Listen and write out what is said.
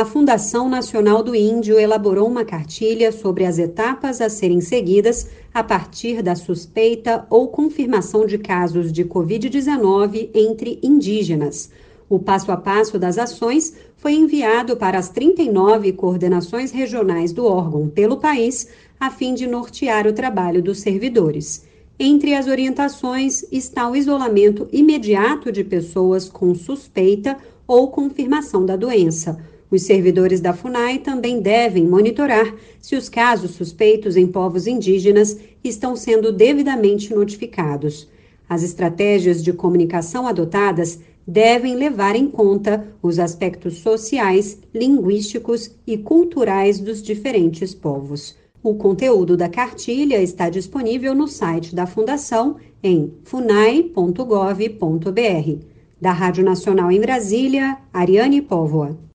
A Fundação Nacional do Índio elaborou uma cartilha sobre as etapas a serem seguidas a partir da suspeita ou confirmação de casos de Covid-19 entre indígenas. O passo a passo das ações foi enviado para as 39 coordenações regionais do órgão pelo país, a fim de nortear o trabalho dos servidores. Entre as orientações está o isolamento imediato de pessoas com suspeita ou confirmação da doença. Os servidores da FUNAI também devem monitorar se os casos suspeitos em povos indígenas estão sendo devidamente notificados. As estratégias de comunicação adotadas devem levar em conta os aspectos sociais, linguísticos e culturais dos diferentes povos. O conteúdo da cartilha está disponível no site da Fundação em funai.gov.br. Da Rádio Nacional em Brasília, Ariane Póvoa.